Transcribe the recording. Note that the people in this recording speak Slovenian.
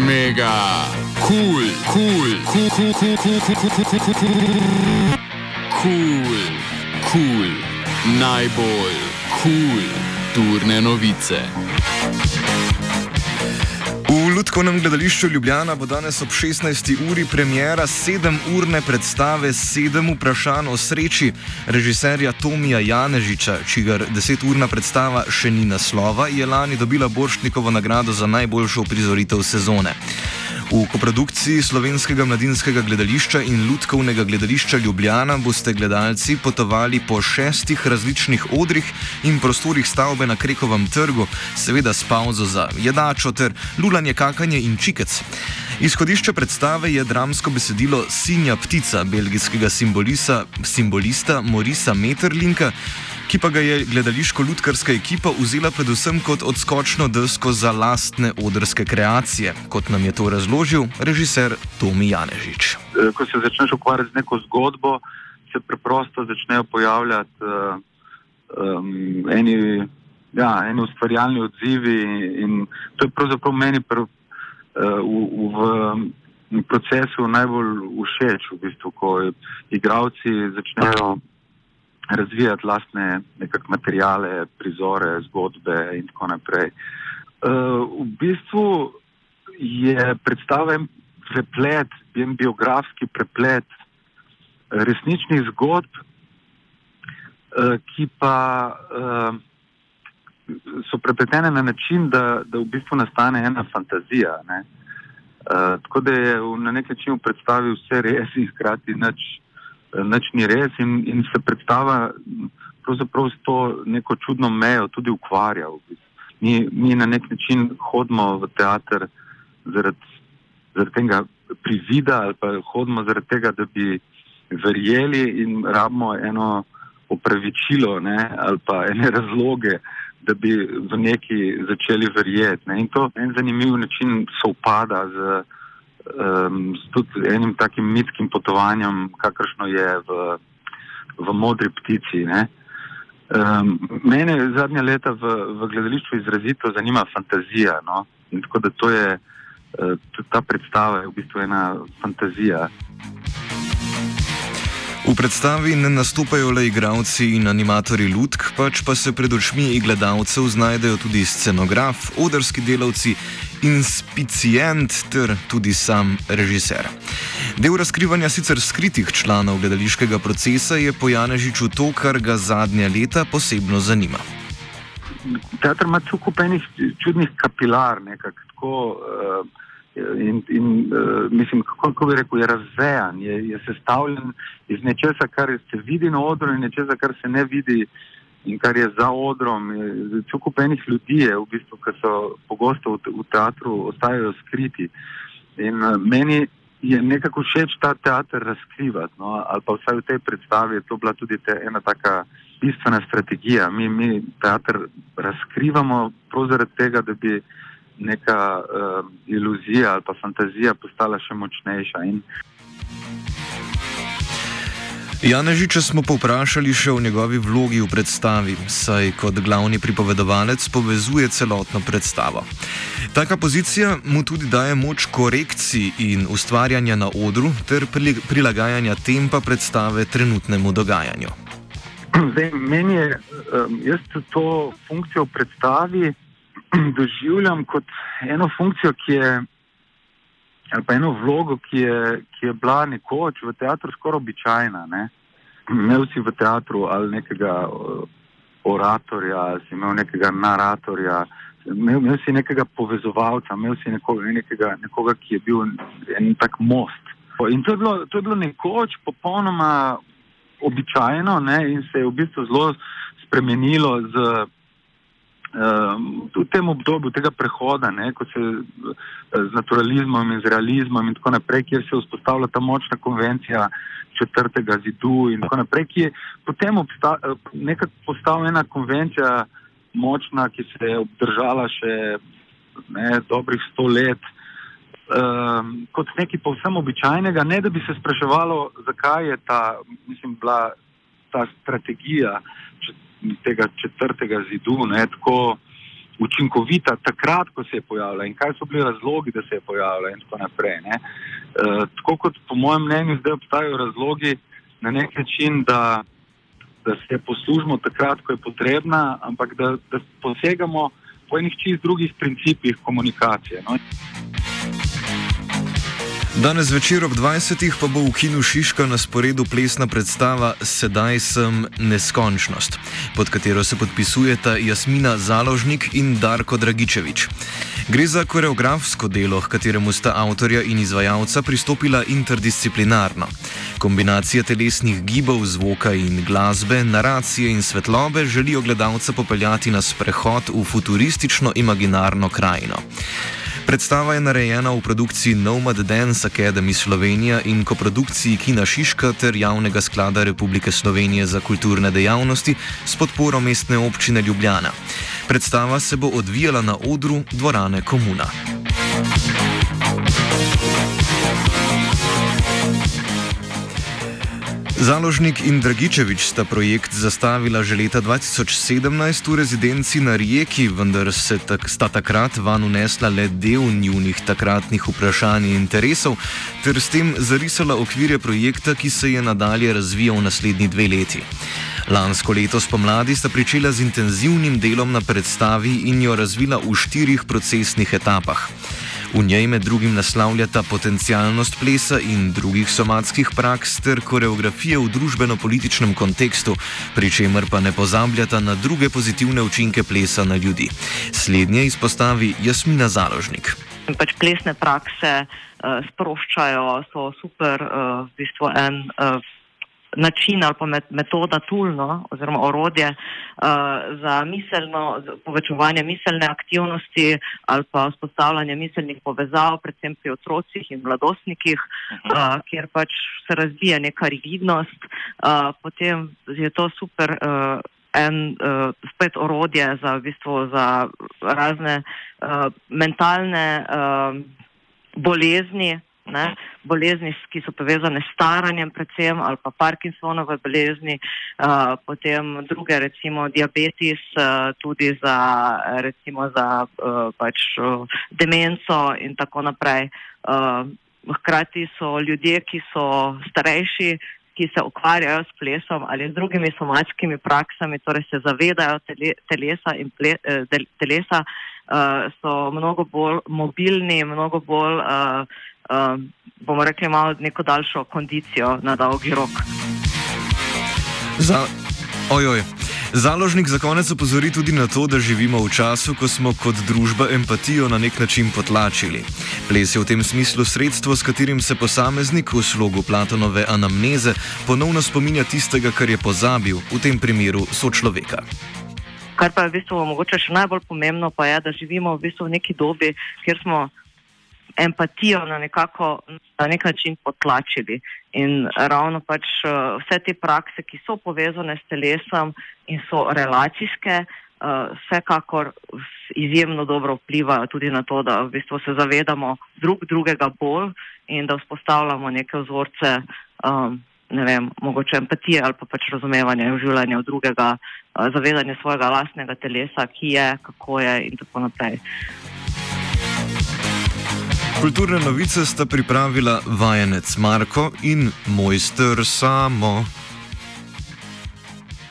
Mega cool. Najbolj cool turne novice. V Lutkovnem gledališču Ljubljana bo danes ob 16. uri premiera 7-urne predstave 7 vprašanj o sreči režiserja Tomija Janežiča, čigar 10-urna predstava še ni naslova, je lani dobila Borštnikovo nagrado za najboljšo uprizoritev sezone. V koprodukciji Slovenskega mladinskega gledališča in Lutkovnega gledališča Ljubljana boste gledalci potovali po 6 različnih odrih in prostorih stavbe na Krekovem trgu, seveda s pavzo za jedačo ter lulanje, kakanje in čikec. Izhodišče predstave je dramsko besedilo Sinja ptica belgijskega simbolista Maurica Maeterlincka, ki pa ga je gledališko-lutkarska ekipa vzela predvsem kot odskočno desko za lastne odrske kreacije, kot nam je to razložil režiser Tomi Janežič. Ko se začneš ukvarjati z neko zgodbo, se preprosto začnejo pojavljati eni ustvarjalni odzivi in to je pravzaprav meni v procesu najbolj všeč, v bistvu, ko igralci začnejo razvijati lastne nekak materijale, prizore, zgodbe in tako naprej. V bistvu je predstava en preplet, en biografski preplet resničnih zgodb, ki pa so prepletene na način, da v bistvu nastane ena fantazija, ne. Tako da je na nek način v predstavi vse res in hkrati nič ni res in se predstava pravzaprav s to neko čudno mejo tudi ukvarja. Mi na nek način hodimo v teater zaradi tega privida ali pa hodimo zaradi tega, da bi verjeli in rabimo eno opravičilo, ne, ali pa ene razloge, da bi v neki začeli verjeti. Ne. In to en zanimiv način sovpada z tudi enim takim mitskim potovanjem, kakršno je v Modri ptici. Ne. Mene zadnja leta v gledališču izrazito zanima fantazija, no. In tako da to je, ta predstava je v bistvu ena fantazija. V predstavi ne nastopajo le igralci in animatorji lutk, pač pa se pred očmi gledalcev znajdejo tudi scenograf, odrski delavci, inspicient ter tudi sam režiser. Del razkrivanja sicer skritih članov gledališkega procesa je po Janežiču to, kar ga zadnja leta posebno zanima. Teater ima cel kup enih čudnih kapilar, nekako tako, mislim, kako bi rekel, je razvejan, je sestavljen iz nečesa, kar se vidi na odru in nečesa, kar se ne vidi in kar je za odrom. Cel kup enih ljudi je v bistvu, ki so pogosto v teatru ostajajo skriti. In meni je nekako všeč ta teater razkrivati, no, ali pa vsaj v tej predstavi je to bila tudi ena taka bistvena strategija. Mi teater razkrivamo prav zaradi tega, da bi neka iluzija ali pa fantazija postala še močnejša. Janežiča smo povprašali še o njegovi vlogi v predstavi, saj kot glavni pripovedovalec povezuje celotno predstavo. Taka pozicija mu tudi daje moč korekcij in ustvarjanja na odru ter prilagajanja tempa predstave trenutnemu dogajanju. Zdaj, meni je, jaz to funkcijo v predstavi doživljam kot eno funkcijo, ali pa eno vlogo, ki je bila nekoč v teatru skoraj običajna. Ne? Imel si v teatru ali nekega oratorja, ali si imel nekega naratorja, imel si nekega povezovalca, imel si nekoga, ki je bil en tak most. In to je bilo nekoč popolnoma običajno, ne? In se je v bistvu zelo spremenilo v tem obdobju tega prehoda, ne, ko se z naturalizmom in z realizmom in tako naprej, kjer se vzpostavlja ta močna konvencija četrtega zidu in tako naprej, ki je potem nekako postala ena konvencija močna, ki se je obdržala še dobrih 100 let, kot nekaj povsem običajnega, ne da bi se spraševalo, zakaj je bila ta strategija tega četrtega zidu, ne, tako učinkovita takrat, ko se je pojavila in kaj so bili razlogi, da se je pojavila in tako naprej. Ne. Tako kot po mojem mnenju zdaj obstajajo razlogi na nek način, da se poslužimo takrat, ko je potrebna, ampak da posegamo po enih čist drugih principih komunikacije. No. Danes večer ob 20. pa bo v kinu Šiška na sporedu plesna predstava Sedaj sem neskončnost, pod katero se podpisujeta Jasmina Založnik in Darko Dragičevič. Gre za koreografsko delo, h kateremu sta avtorja in izvajalca pristopila interdisciplinarno. Kombinacija telesnih gibov, zvoka in glasbe, naracije in svetlobe želijo gledalca popeljati na sprehod v futuristično imaginarno krajino. Predstava je narejena v produkciji Nomad Dance Academy Slovenija in koprodukciji Kina Šiška ter Javnega sklada Republike Slovenije za kulturne dejavnosti s podporo Mestne občine Ljubljana. Predstava se bo odvijala na odru dvorane Komuna. Založnik in Dragičevič sta projekt zastavila že leta 2017 v rezidenci na Rijeki, vendar sta takrat vanj unesla le del njunih takratnih vprašanj in interesov, ter s tem zarisala okvirje projekta, ki se je nadalje razvijal naslednji 2 leti. Lansko leto spomladi sta pričela z intenzivnim delom na predstavi in jo razvila v 4 procesnih etapah. V njej med drugim naslavljata potencialnost plesa in drugih somatskih praks ter koreografije v družbeno-političnem kontekstu, pri čemer pa ne pozabljata na druge pozitivne učinke plesa na ljudi. Slednje izpostavi Jasmina Založnik. Pač plesne prakse sproščajo, so super v bistvu en način ali pa metoda, tool, oziroma orodje za miselno, povečevanje miselne aktivnosti ali pa vzpostavljanje miselnih povezav, predvsem pri otrocih in mladostnikih, kjer pač se razvija neka rigidnost, potem je to super spet orodje za, v bistvu, za razne mentalne bolezni, bolezni, ki so povezane s staranjem predvsem, ali pa Parkinsonove bolezni, potem druge, recimo diabetes, tudi za, recimo za pač demenco in tako naprej. Hkrati so ljudje, ki so starejši, ki se ukvarjajo s plesom ali z drugimi somatskimi praksami, torej se zavedajo telesa in telesa, so mnogo bolj mobilni, mnogo bolj bomo rekli, malo neko daljšo kondicijo na dolgi rok. Založnik za konec opozori tudi na to, da živimo v času, ko smo kot družba empatijo na nek način potlačili. Ples je v tem smislu sredstvo, s katerim se posameznik v slogu Platonove anamneze ponovno spominja tistega, kar je pozabil, v tem primeru sočloveka. Kar pa je v bistvu mogoče še najbolj pomembno, pa je, da živimo v bistvu v neki dobi, kjer smo empatijo na nek način potlačili. In ravno pač vse te prakse, ki so povezane s telesom in so relacijske, vsekakor izjemno dobro vplivajo tudi na to, da v bistvu se zavedamo drugega bolj in da vzpostavljamo neke vzorce, ne vem, mogoče empatije ali pa pač razumevanje življenja drugega, zavedanje svojega lastnega telesa, ki je, kako je in tako naprej. Kulturne novice sta pripravila vajenec Marko in mojster Samo.